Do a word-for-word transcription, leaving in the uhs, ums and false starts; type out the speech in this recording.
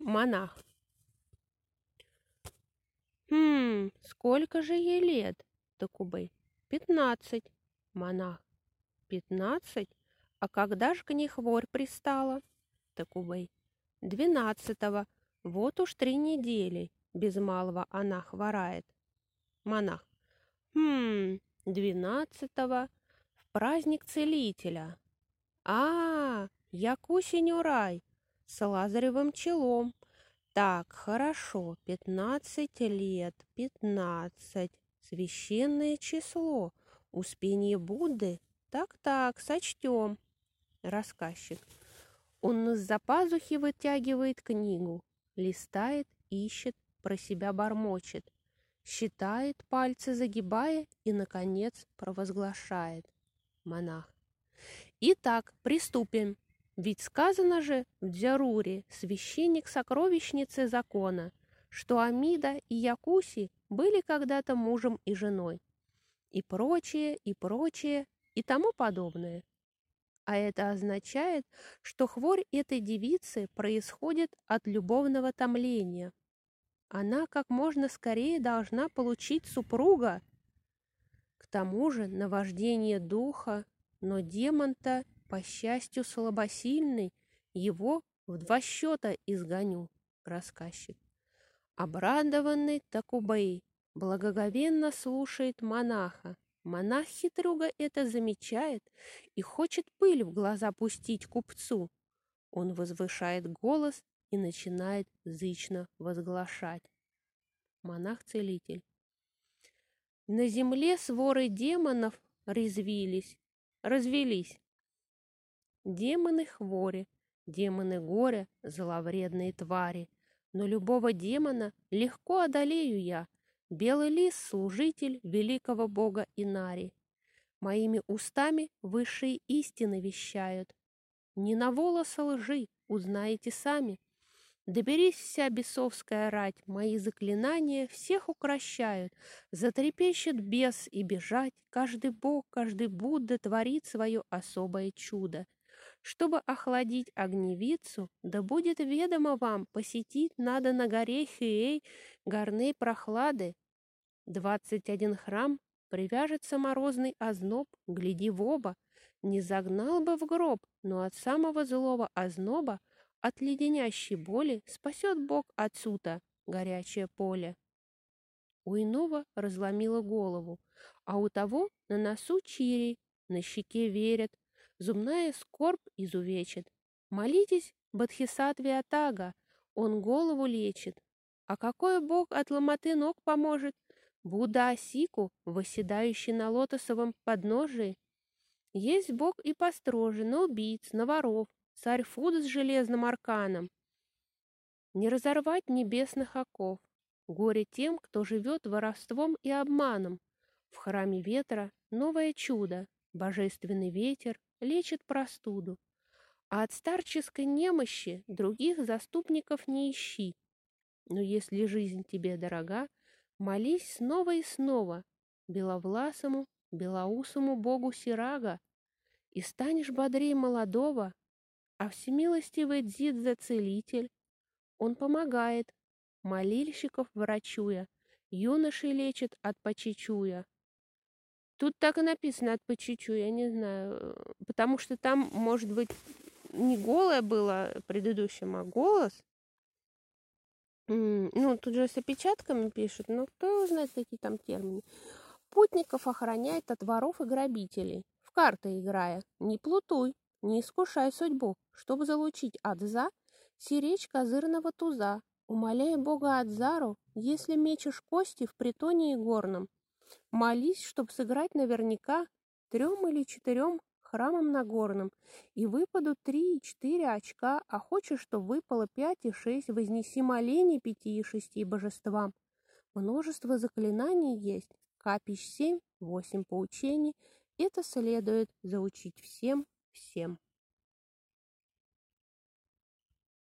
Монах. Хм, сколько же ей лет? Такубэй. Пятнадцать. Монах. Пятнадцать? А когда ж к ней хворь пристала? Такубэй. Двенадцатого. Вот уж три недели. Без малого она хворает. Монах. Хм, двенадцатого. В праздник целителя. А, як осень урай. С лазаревым челом. Так, хорошо, пятнадцать лет, пятнадцать. Священное число. Успение Будды? Так-так, сочтем. Рассказчик. Он из-за пазухи вытягивает книгу, листает, ищет, про себя бормочет, считает, пальцы загибая и, наконец, провозглашает. Монах. Итак, приступим. Ведь сказано же в Дзяруре, священник сокровищницы закона, что Амида и Якуси были когда-то мужем и женой. И прочее, и прочее, и тому подобное. А это означает, что хворь этой девицы происходит от любовного томления. Она как можно скорее должна получить супруга. К тому же наваждение духа, но демон-то, по счастью, слабосильный, его в два счета изгоню, рассказчик. Обрадованный Такубэй благоговенно слушает монаха. Монах-хитрюга это замечает и хочет пыль в глаза пустить купцу. Он возвышает голос и начинает зычно возглашать. Монах-целитель. На земле своры демонов резвились, развелись. Демоны хвори, демоны горя, зловредные твари. Но любого демона легко одолею я, белый лис, служитель великого бога Инари. Моими устами высшие истины вещают. Не на волос лжи, узнаете сами. Доберись вся бесовская рать, мои заклинания всех укращают. Затрепещет бес и бежать, каждый бог, каждый Будда творит свое особое чудо. Чтобы охладить огневицу, да будет ведомо вам, посетить надо на горе Хиэй горной прохлады. Двадцать один храм, привяжется морозный озноб, гляди в оба, не загнал бы в гроб, но от самого злого озноба, от леденящей боли спасет Бог отсюда горячее поле. У иного разломило голову, а у того на носу чирий, на щеке верят, зубная скорбь изувечит. Молитесь Бодхисаттве Атага, он голову лечит. А какой Бог от ломоты ног поможет? Будда Осику, восседающий на лотосовом подножии. Есть Бог и построже, на убийц, на воров, царь Фуда с железным арканом. Не разорвать небесных оков. Горе тем, кто живет воровством и обманом. В храме ветра новое чудо. Божественный ветер лечит простуду. А от старческой немощи других заступников не ищи. Но если жизнь тебе дорога, молись снова и снова беловласому, белоусому богу Сирага, и станешь бодрее молодого, а всемилостивый Дзидза-целитель, он помогает, молильщиков врачуя, юношей лечит от почечуя. Тут так и написано от почечуя, я не знаю, потому что там, может быть, не голое было предыдущим, а голос. Ну, тут же с опечатками пишут, но кто его знает, какие там термины. Путников охраняет от воров и грабителей, в карты играя. Не плутуй, не искушай судьбу, чтобы залучить Адза, сиречь козырного туза. Умоляй бога Адзару, если мечешь кости в притоне игорном. Молись, чтоб сыграть наверняка трем или четырем храмам Нагорным, и выпадут три и четыре очка, а хочешь, что выпало пять и шесть, вознеси моление пяти и шести божествам. Множество заклинаний есть, капищ семь, восемь поучений, это следует заучить всем, всем.